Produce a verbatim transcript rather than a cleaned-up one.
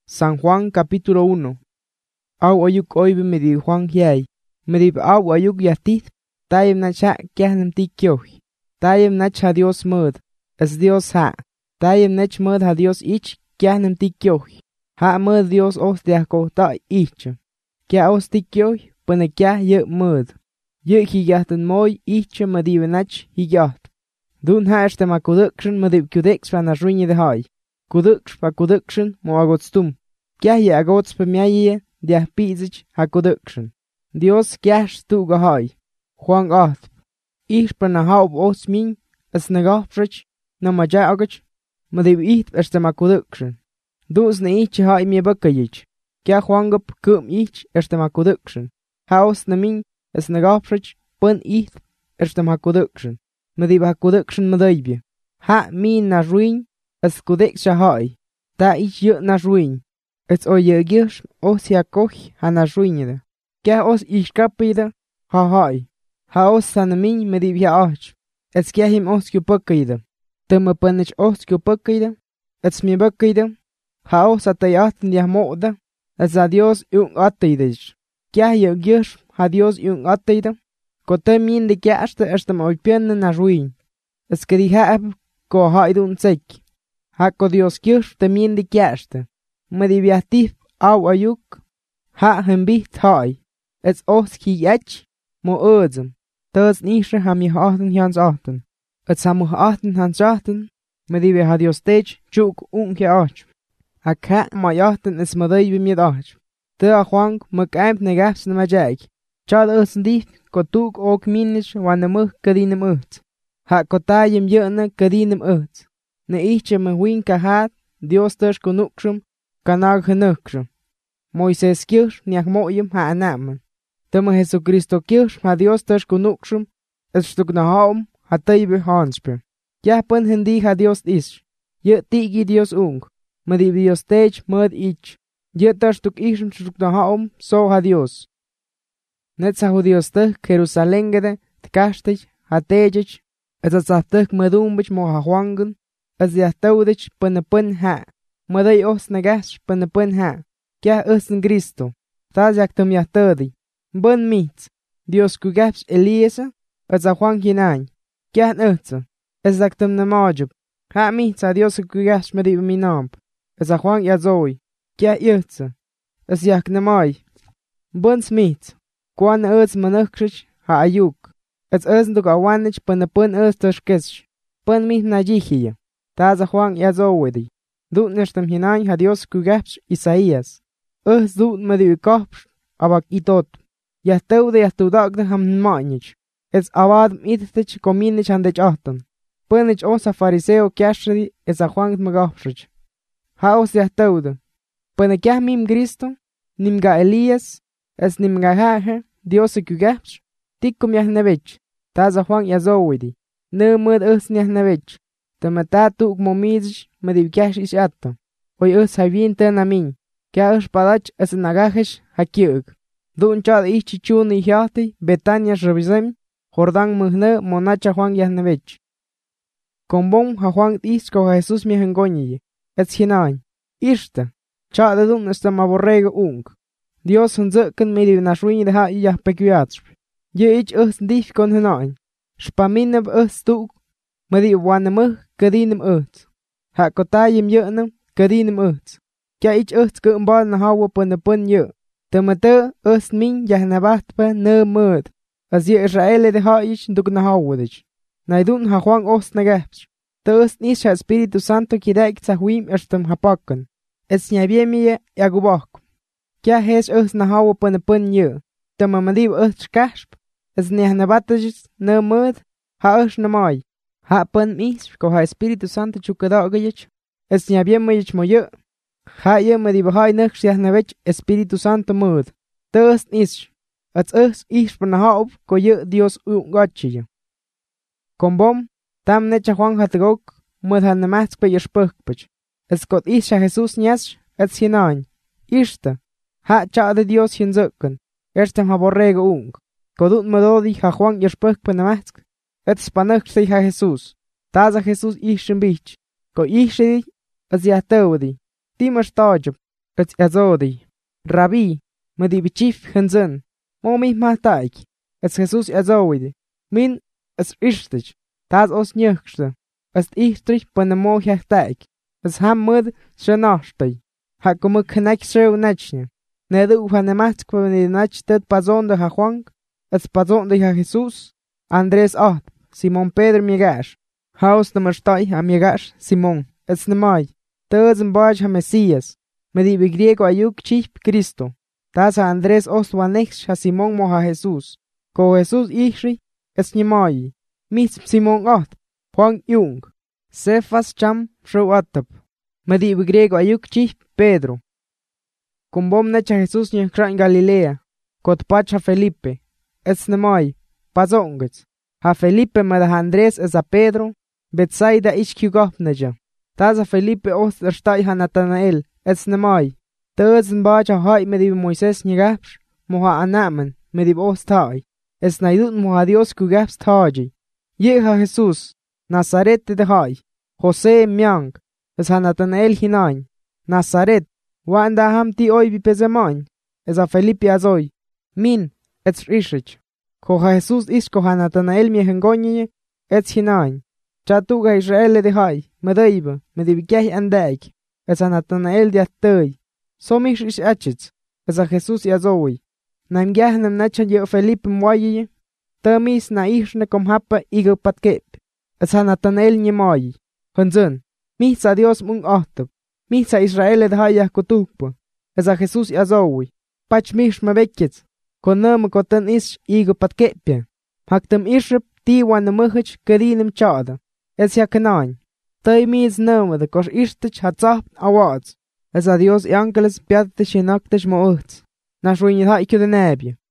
San Juan capítulo uno. Au ayuk oibe medib Juan hiay. Medib au ayuk yatit. Tayem nacha kiahnam tikyohi. Tayem nach ha Dios mud. Es Dios ha. Tayem nach mud ha Dios ich kiahnam tikyohi. Ha mud Dios os diako ta ich. Kia os tikyohi pene kia ye mud. Ye higahten moy ich medib nach higaht. Dun ha este ma kudukshen medib kudex van as ruine de hai. Kudux pa kudukshen mo agotstum. Kia ye agots pa miaye dia pizich ha kudukshen. Dios kiash tu gahai. Juan acht. Ich pa na haub os min as nagafrich na maja agach. Medib ich este ma kudukshen. Dus ne ich hai mi bakayich. Kia Juan gup kum ich este ma kudukshen. Haus na min as nagafrich pun ich este ma kudukshen. Medib ha kudukshen medibje. Ha min na ruin as kudex hai. Ta ich ye na ruin. Es o ye gish os ya koch ha na ruinide. Kia os ich kapide ha hai. Ha os san min medib ya ach. Es kia him os kyo pakide. Tuma panich os kyo pakide. Es mi pakide. Ha os atayatin ya moda. Es a Dios yung ataidish. Kia ye gish ha Dios yung ataida. Kote min de kia ashte ashte ma oipienne na ruin. Es ke di haab ko haidun sek. Ha ko Dios gish te min de kia ashte. Medib ya tif au ayuk. Ha hembit hai. Es os ki yach mo odzem. Tuz nische ha mi achten hans achten. Et sa mo achten hans achten. Medib ha Dios tej chuk unke ach. Ha ka ma achten es medib mi ach. Te a Juan mak amp negafs na majak. Chad us ndif ko tuk ok minish wan na muk kadinem ut. Ha ko tayem yene kadinem ut. Ne ichche me win ka hat Dios tesh ko nukshum kanag genukshum. Moises kirsch niak moyem ha anamen. Tama Jesucristo kirsch ha Dios tesh ko nukshum es stuk na haum ha teibe hanspe. Ya pen hendi ha Dios ish. Ye tigi Dios ung. Medib Dios tej mud ich. Ye tesh tuk ishum stuk na haum so ha Dios. Net sa Dios teh Jerusalem gede tkashtich ha tejich. Es a tzahtek medumbich mo ha Juangun. Es ya taudich pen pen ha. Medai os negash pen pen ha. Kia us en Cristo. Taz yak tum ya tadi. Bun mitz. Dios kugaps Eliesa. Es a Juan hinain. Kia utza. Es yak tum na majub. Ha mitz a Dios kugaps medib minamp. Es a Juan ya zoi. Kia utza. Es yak na mai. Bun mitz. Kwan uz manukrish ha ayuk. Es uznduk awanich pen pen uz tashkesh. Pen mit na jihia. Taz a Juan ya zowedi. Dut nestem hinein ha Dios kugaps Isaías. Us dut medib kaps abak itot. Ya teude ya tudagde ham manich. Es abad mitich kominich handech ahtan. Penich osa fariseo kiashri es a Juan magafrich. Ha os ya teude. Pene kia mim Cristo, nim ga Elias, es nim ga hahe, Dios kugaps. Tikum ya nevech. Taz a Juan ya zowedi. Ne mud us nya nevech. Temata tuk momidich medib kiash ish atta. Oy us havien ten amin. Kia us padach es nagahesh hakiug. Dun chad ich chichun i hiati Betania revisem. Jordan muhne monacha Juan yahnevech. Kombon ha Juan isko Jesus mi hengoñi. Es hinain. Ishte. Chad dun es ma borrego ung. Dios hunzuken medib nashwin de ha iya pequiats. Ye ich us dif kon hinain. Spamineb us tuk. Medib wanemug kadinem ut. Ha kotayem yenem kadinem ut. Kia ich ut kumbal na hawa pun pun ye. Temate us min yahnabat pa ne mud. As ye Israel de ha ich duk na hawadich. Naidun ha Juan os nagaps. Te us nish ha Espiritu Santo kidaik zahwim erstem hapakken. Es nyabiemie yagubak. Kia hes us na hawa pun pun ye. Temamadib us kasp. Es nehnabatich ne mud. Ha us na mai. Ha pen mis ko ha Espiritu Santo chukadagayich. Es nyabiemie mo ye. Ha ye medib hai neksh yahnavech Espiritu Santo mud. Tes nish. Ats us ish pan haub ko ye Dios ungachi. Kombom tam necha Juan hatgok mud han namatsk pe yeshpukpich. Es kot ish Jesus nyash ats hinan. Ishta. Ha cha de Dios hinzukken. Erstem ha borrego ung. Kodut medodi ha Juan yeshpuk pe namatsk. Ats panaksh ha Jesus. Taza Jesus ish bich. Ko ish ats yahtawdi. Timmer stajub. ets azodi. Rabí, me di bichif hansen. Mo mi mahtaik. Ets Jesús azowide. Min ets ishtich. Tas os nyukste. Ets ichtrich panamo hachtaik. Ets ham mud shenashtay. Hakumu knak shew nachne. Nedu uhanemat kwani nach tet pazon de ha Juan. Ets pazon de ha Jesús. Andrés Aht, Simón Pedro migash. Haus de marstay ha migash Simón. Ets nemay. Tez mbaj ha Mesías. Me di griego ayuk chip Cristo. Tas ha Andrés oswanex ha Simón mo ha Jesús. Ko Jesús ishri, es nemay. Mis Simón Aht, Juan Jung. Cefas cham show atap. Me di griego ayuk chip Pedro. Kumbom necha Jesús nyekran Galilea. Kot pach ha Felipe. Ets nemay. Pazongets. Ha Felipe me da Andrés es a Pedro. Betsaida ishkugopneja. Tas ha Felipe os erstai ha Natanael. Ets nemay. Tez mbaj ha hai me di Moises nyegapsh. Moha anamen me di os tai. Es naidut moha Dios kugaps taji. Ye ha Jesús. Nazaret de hai. José miang. Es ha Natanael hinain. Nazaret. Wanda ham ti oi bi pezeman. Es a Felipe azoy. Min. Ets rishich. Ko ha Jesús is ko ha Natanael mi hengonye. Ets hinain. Chatuga Israel de hai. Medaiba. Me di bikah andaik. Es a Natanael de atay. So mish is achits. Es a Jesús azoy. Naim gahnem nacha ye Felipe mwaye. Tamis na ishne kom hapa igo patkep. Es ha Natanael nyemay. Hansen. Mis a Dios mung ahtap. Mis a Israel de hai kutukpa. Es a Jesús azoy. Pach mish me bekets. Kon nam koten is igo patkepia. Haktem ishep ti wan muhich kadinem chada. Es ya kanain. Tay mis nam de kos ishtich hatzap awards. Es a Dios ángeles piadte shinaktish mo uhts. Nash ruinid ha ikyo de nebje.